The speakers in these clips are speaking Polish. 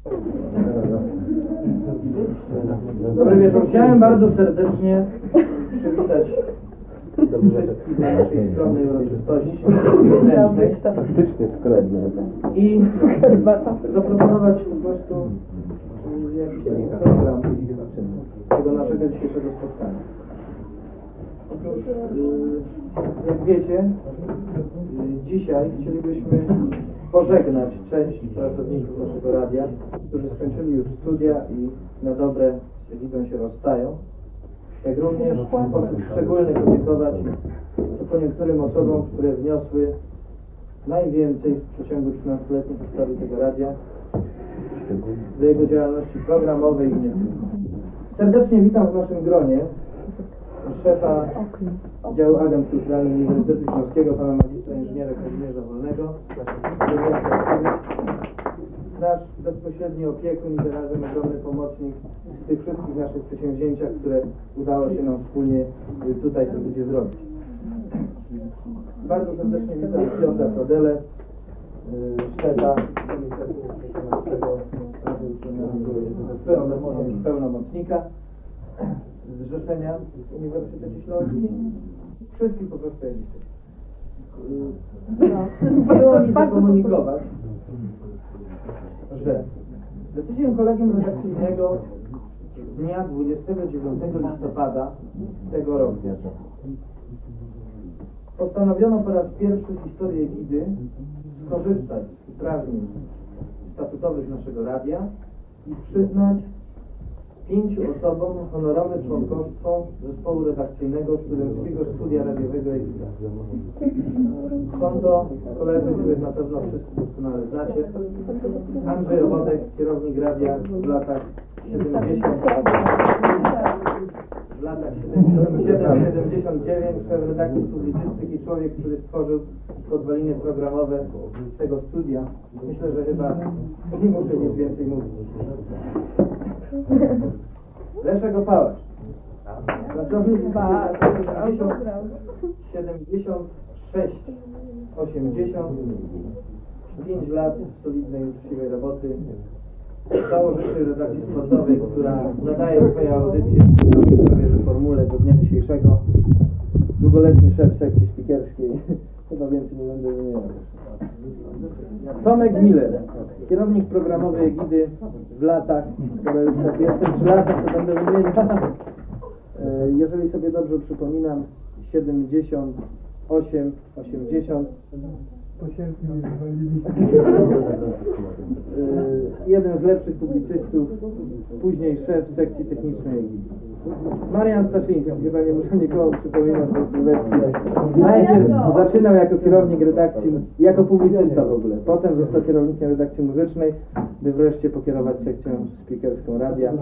Dobry wieczór. Chciałem bardzo serdecznie przywitać wszystkich na naszej skromnej uroczystości Faktycznie skromnie. i zaproponować po prostu jakiś program tego naszego dzisiejszego spotkania. Otóż, jak wiecie, dzisiaj chcielibyśmy pożegnać część pracowników naszego radia, którzy skończyli już studia i na dobre z widzą się rozstają, jak również w sposób szczególny podziękować co niektórym osobom, które wniosły najwięcej w przeciągu 13-letniej historii tego radia do jego działalności programowej i nie tylko. Serdecznie witam w naszym gronie szefa działu agent kulturalny Uniwersytetu Śląskiego, pana magistra inżyniera Kazimierza Wolnego, nasz bezpośredni opiekun i zarazem ogromny pomocnik w tych wszystkich naszych przedsięwzięciach, które udało się nam wspólnie tutaj to będzie zrobić. Bardzo serdecznie witam Piotra Prodelę, szefa pełnomocnika Zrzeszenia Uniwersytecie Śląskim. Wszystkich po prostu jak chcieli mi zakomunikować, że decyzją kolegium redakcyjnego dnia 29 listopada tego roku postanowiono po raz pierwszy w historii Egidy skorzystać z uprawnień statutowych naszego radia i przyznać 5 osobom honorowe członkostwo zespołu redakcyjnego Studenckiego Studia Radiowego Egida. Są to koledzy, których na pewno wszyscy doskonale znacie. Andrzej Owodek, kierownik radia w latach 70, w latach 77-79, szef redakcji publicystyki, człowiek, który stworzył podwaliny programowe tego studia. Myślę, że chyba nie muszę nic więcej mówić. Leszek Opałacz, pracownik 76, 80, 5 lat solidnej, uczciwej roboty, założyciel redakcji sportowej, która nadaje swoje audycje w prawie formule do dnia dzisiejszego, długoletni szef sekcji spikerskiej, chyba więcej nie będę wymieniał. Tomek Miller, kierownik programowy Egidy w latach, skoro już tak jestem 3 lata, to będę wymieniał. Jeżeli sobie dobrze przypominam, 78, 80. Jeden z lepszych publicystów, później szef sekcji technicznej Egidy. Marian Staszyński, chyba nie muszę nikogo przypominać, najpierw zaczynał jako kierownik redakcji, jako publicysta w ogóle, potem został kierownikiem redakcji muzycznej, by wreszcie pokierować sekcją speakerską radia.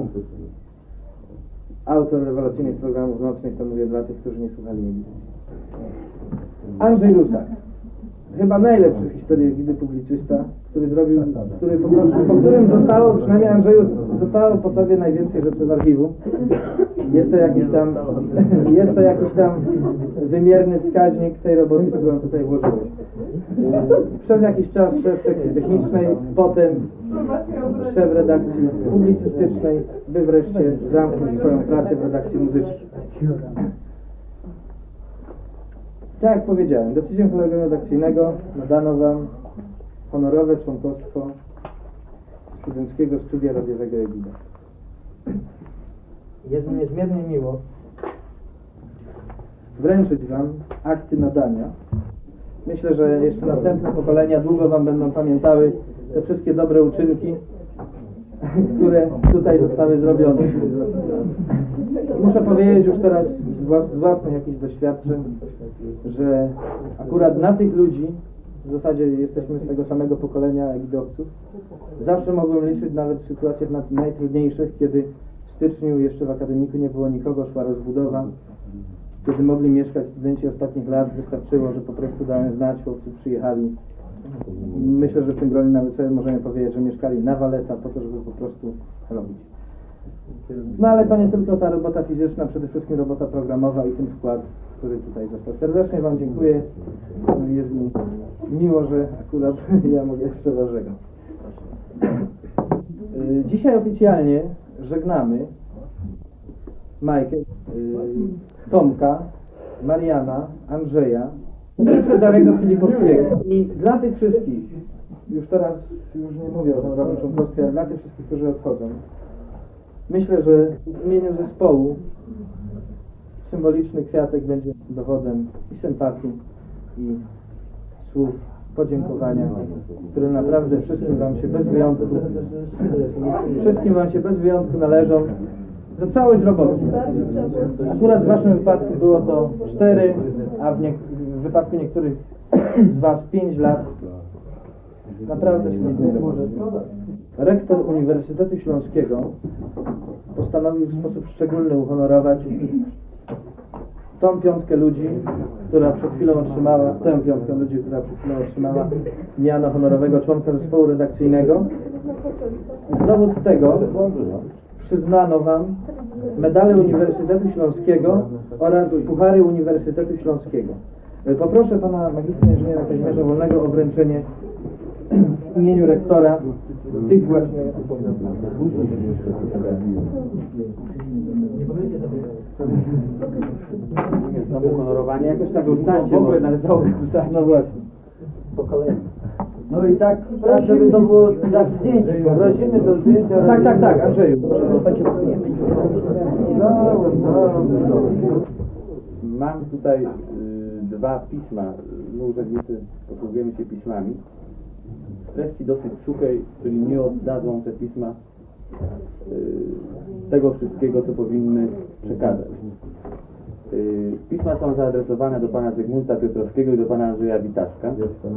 Autor rewelacyjnych programów nocnych, to mówię dla tych, którzy nie słuchali Egidy. Andrzej Rusak, chyba najlepszy w historii Egidy publicysta, który zrobił, po którym zostało, przynajmniej Andrzeju, zostało po sobie najwięcej rzeczy z archiwu. Jest to jakiś tam wymierny wskaźnik tej roboty, którą tutaj włożyłeś. Przez jakiś czas szef sekcji technicznej, potem szef redakcji publicystycznej, by wreszcie zamknąć swoją pracę w redakcji muzycznej. Tak jak powiedziałem, decyzją kolegium redakcyjnego nadano Wam honorowe członkostwo Studenckiego Studia Radiowego Egida. Jest mi niezmiernie miło wręczyć Wam akty nadania. Myślę, że jeszcze następne pokolenia długo Wam będą pamiętały te wszystkie dobre uczynki, które tutaj zostały zrobione. Muszę powiedzieć już teraz z własnych jakichś doświadczeń, że akurat na tych ludzi, w zasadzie jesteśmy z tego samego pokolenia egidowców, zawsze mogłem liczyć nawet w sytuacjach najtrudniejszych, kiedy w styczniu jeszcze w akademiku nie było nikogo, szła rozbudowa, kiedy mogli mieszkać studenci ostatnich lat, wystarczyło, że po prostu dałem znać, chłopcy przyjechali. Myślę, że w tym gronie nawet sobie możemy powiedzieć, że mieszkali na Waleta po to, żeby po prostu robić. No ale to nie tylko ta robota fizyczna, przede wszystkim robota programowa i ten wkład, który tutaj został. Serdecznie Wam dziękuję. Jest mi miło, że akurat ja mówię jeszcze ważnego. Dzisiaj oficjalnie żegnamy Majkę, Tomka, Mariana, Andrzeja i Cezarego Filipowskiego. I dla tych wszystkich, już nie mówię o honorowym członkostwie, ale dla tych wszystkich, którzy odchodzą, myślę, że w imieniu zespołu symboliczny kwiatek będzie dowodem i sympatii, i słów podziękowania, które naprawdę wszystkim Wam się bez wyjątku należą za całość roboty. Akurat w Waszym wypadku było to 4, a w wypadku niektórych z Was 5 lat naprawdę świetnej roboty. Rektor Uniwersytetu Śląskiego postanowił w sposób szczególny uhonorować tą piątkę ludzi, która przed chwilą otrzymała miano honorowego członka zespołu redakcyjnego. W dowód tego przyznano Wam medale Uniwersytetu Śląskiego oraz puchary Uniwersytetu Śląskiego. Poproszę Pana magistra inżyniera Kazimierza Wolnego o wręczenie w imieniu rektora tych właśnie Znowu honorowanie, jakoś tak ustańcie, w ogóle należałoby ustać. No właśnie. Po kolei. No i tak, żeby to było dla zdjęcia. Prosimy do zdjęcia. Tak, Andrzeju. Mam tutaj 2 pisma. My urzędnicy posługujemy się pismami. W treści dosyć suchej, czyli nie oddadzą te pisma tego wszystkiego, co powinny przekazać. Pisma są zaadresowane do pana Zygmunta Piotrowskiego i do pana Andrzeja Witaszka.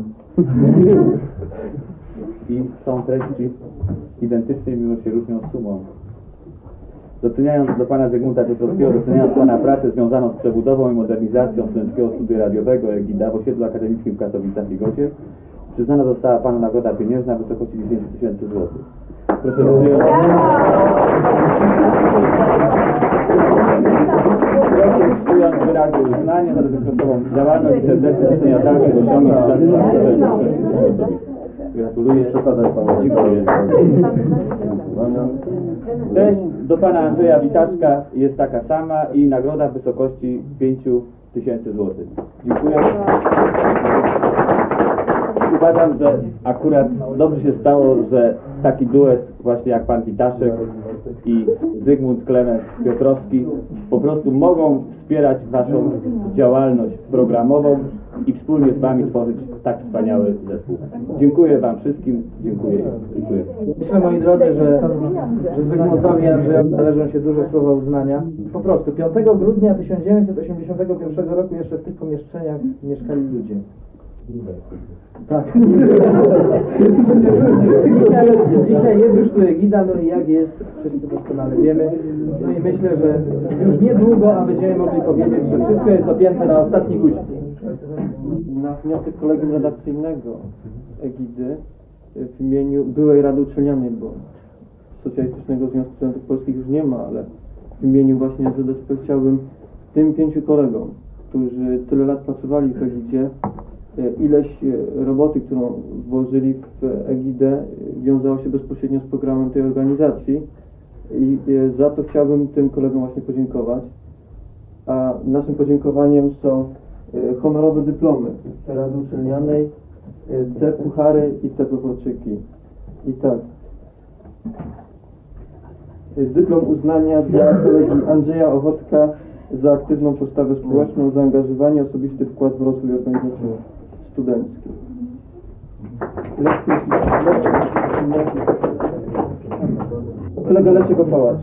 I są treści identyczne, mimo że się różnią sumą. Doceniając do pana Zygmunta Piotrowskiego, doceniając pana pracę związaną z przebudową i modernizacją Studenckiego Studia Radiowego EGIDA w osiedlu akademickim w Katowicach i Gocie, przyznana została panu nagroda pieniężna w wysokości 10 000 złotych. Proszę przyjąć. Proszę przyjąć wyrazy uznania za dotychczasową działalność i serdecznie docenia dalszych osiągnięć. Gratuluję. Przekładaj panu. Dziękuję. Treść do pana Andrzeja Witaszka jest taka sama i nagroda w wysokości 5 000 złotych. Dziękuję. Uważam, że akurat dobrze się stało, że taki duet właśnie jak pan Witaszek i Zygmunt Klemens Piotrowski po prostu mogą wspierać naszą działalność programową i wspólnie z wami tworzyć tak wspaniały zespół. Dziękuję wam wszystkim. Dziękuję. Myślę, moi drodzy, że Zygmuntowi i Andrzejowi należą się duże słowa uznania. Po prostu 5 grudnia 1981 roku jeszcze w tych pomieszczeniach mieszkali ludzie. Tak. Dzisiaj jest już tu EGIDA, no i jak jest, wszyscy doskonale wiemy. No i myślę, że już niedługo, a będziemy mogli powiedzieć, że wszystko jest dopięte na ostatni guzik. Na wniosek kolegium redakcyjnego EGIDY w imieniu byłej Rady Uczelnianej, bo Socjalistycznego Związku Studentów Polskich już nie ma, ale w imieniu właśnie ZSP chciałbym tym 5 kolegom, którzy tyle lat pracowali w EGIDzie, ileś roboty, którą włożyli w EGIDę, wiązało się bezpośrednio z programem tej organizacji i za to chciałbym tym kolegom właśnie podziękować. A naszym podziękowaniem są honorowe dyplomy Rady Uczelnianej, te puchary i te proporczyki. I tak. Dyplom uznania dla kolegi Andrzeja Ochotka za aktywną postawę społeczną, zaangażowanie, osobisty wkład w rozwój organizacji studenckich. Kolega Leszek Opałacz.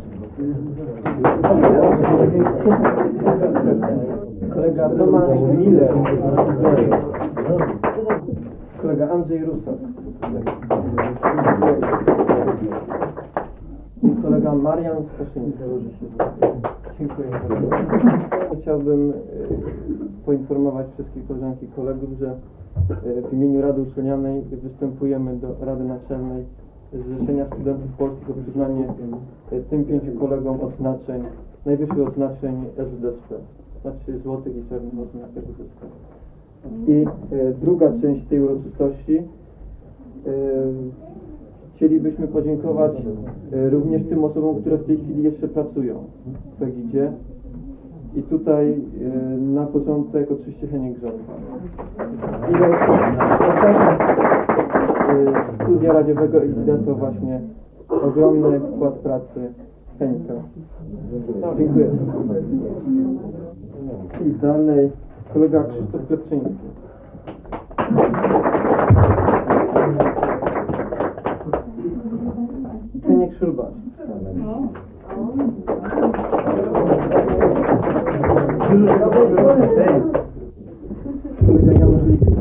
Kolega Tomasz Miller. Kolega Andrzej Rusak. I kolega Marian Staszyński. Dziękuję bardzo. Chciałbym poinformować wszystkich koleżanki i kolegów, że w imieniu Rady Uczelnianej występujemy do Rady Naczelnej Zrzeszenia Studentów Polskich o przyznanie tym 5 kolegom odznaczeń, najwyższych odznaczeń SZSP, znaczy złotych i srebrnych odznak SZSP. I druga część tej uroczystości chcielibyśmy podziękować również tym osobom, które w tej chwili jeszcze pracują w Egidzie. I tutaj na początek oczywiście Heniek Grządka. Studia radiowego Egida to właśnie ogromny wkład pracy Henika. Dziękuję. I dalej kolega Krzysztof Klepczyński. Heniek Szulbacz. Kolega Janusz Liksa.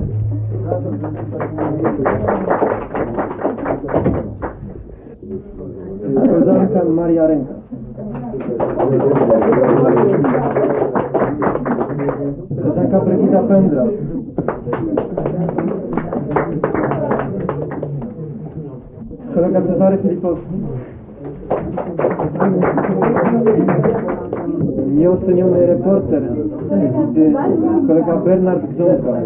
Koleżanka Maria Ręka. Koleżanka Brygida Pędra. Kolega Cezary Filipowski. Nieoceniony reporter, kolega Bernard Grządka.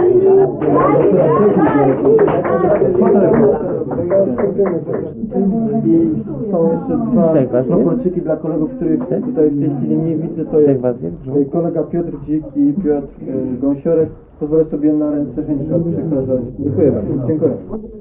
I są jeszcze dwa proporczyki dla kolegów, których tutaj w tej chwili nie widzę. To jest kolega Piotr Dzik i Piotr Gąsiorek. Pozwolę sobie na ręce Henika przekazać. Dziękuję bardzo. Dziękuję.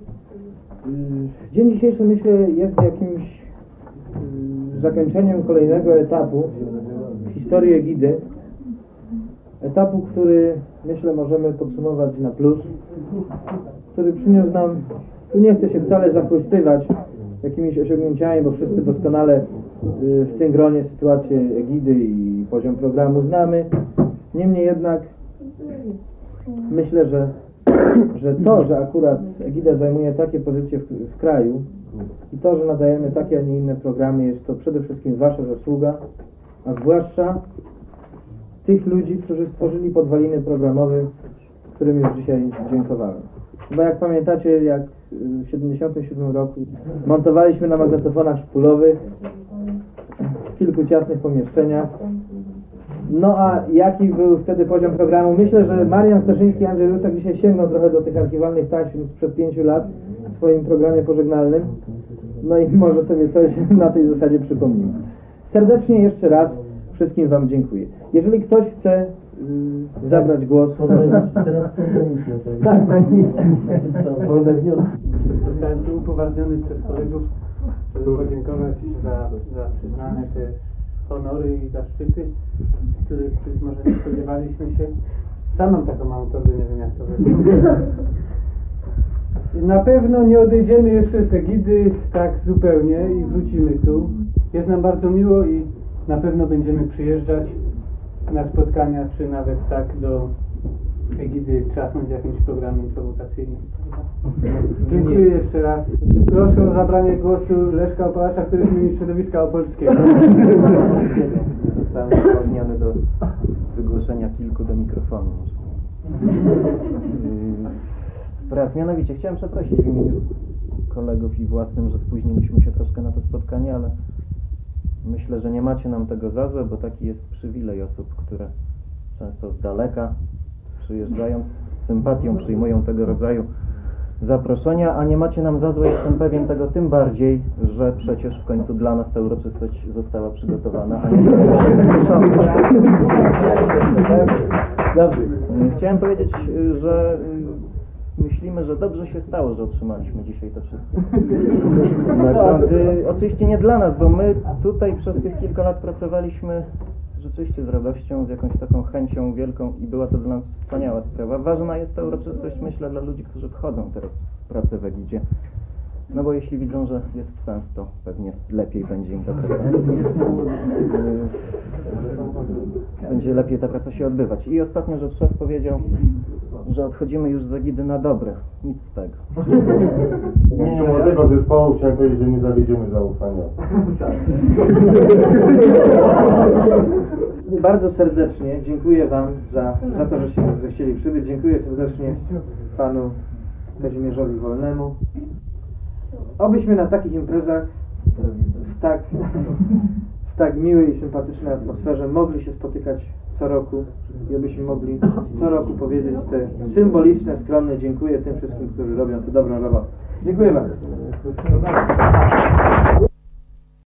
Dzień dzisiejszy, myślę, jest jakimś zakończeniem kolejnego etapu w historii Egidy. Etapu, który, myślę, możemy podsumować na plus, który przyniósł nam, tu nie chcę się wcale zachwystywać jakimiś osiągnięciami, bo wszyscy doskonale w tym gronie sytuację Egidy i poziom programu znamy. Niemniej jednak myślę, że to, że akurat Egida zajmuje takie pozycje w kraju i to, że nadajemy takie, a nie inne programy, jest to przede wszystkim wasza zasługa, a zwłaszcza tych ludzi, którzy stworzyli podwaliny programowe, którym już dzisiaj dziękowałem. Bo jak pamiętacie, jak w 1977 roku montowaliśmy na magnetofonach szpulowych w kilku ciasnych pomieszczeniach. No a jaki był wtedy poziom programu? Myślę, że Marian Staszyński i Andrzej Rusak dzisiaj sięgną trochę do tych archiwalnych taśm sprzed 5 lat w swoim programie pożegnalnym. No i może sobie coś na tej zasadzie przypomnimy. Serdecznie jeszcze raz wszystkim wam dziękuję. Jeżeli ktoś chce zabrać głos... Tak, Zostałem tu upoważniony przez kolegów, żeby podziękować za przyznane te honory i zaszczyty, których być może nie spodziewaliśmy się. Sam mam taką małą torbę, nie wiem jak to wygląda. Na pewno nie odejdziemy jeszcze z Egidy tak zupełnie i wrócimy tu. Jest nam bardzo miło i na pewno będziemy przyjeżdżać na spotkania, czy nawet tak do Egidy trzasnąć jakimś programem prowokacyjnym. Dziękuję jeszcze raz. Proszę o zabranie głosu Leszka Opałacza, który jest ministrem środowiska opolskiego. Zostałem upoważniony do wygłoszenia kilku do mikrofonu. Raz, mianowicie chciałem przeprosić w imieniu kolegów i własnym, że spóźniliśmy się troszkę na to spotkanie, ale myślę, że nie macie nam tego za złe, bo taki jest przywilej osób, które często z daleka przyjeżdżając z sympatią przyjmują tego rodzaju zaproszenia, a nie macie nam za złe, jestem pewien tego tym bardziej, że przecież w końcu dla nas ta uroczystość została przygotowana, a nie Dobrze. Chciałem powiedzieć, że myślimy, że dobrze się stało, że otrzymaliśmy dzisiaj to wszystko. Oczywiście nie dla nas, bo my tutaj przez tych kilka lat pracowaliśmy rzeczywiście z radością, z jakąś taką chęcią wielką i była to dla nas wspaniała sprawa. Ważna jest ta uroczystość, myślę, dla ludzi, którzy wchodzą teraz w pracę w Egidzie. No bo jeśli widzą, że jest sens, to pewnie lepiej będzie im ta praca. Będzie lepiej ta praca się odbywać. I ostatnio, że szef powiedział, że odchodzimy już z Egidy na dobre. Nic z tego. W imieniu młodego zespołu chciałem powiedzieć, że nie zawiedziemy zaufania. Bardzo serdecznie dziękuję wam za to, żeście chcieli przybyć. Dziękuję serdecznie panu Kazimierzowi Wolnemu. Obyśmy na takich imprezach w tak miłej i sympatycznej atmosferze mogli się spotykać co roku i abyśmy mogli co roku powiedzieć te symboliczne, skromne dziękuję tym wszystkim, którzy robią tę dobrą robotę. Dziękuję bardzo. No tak.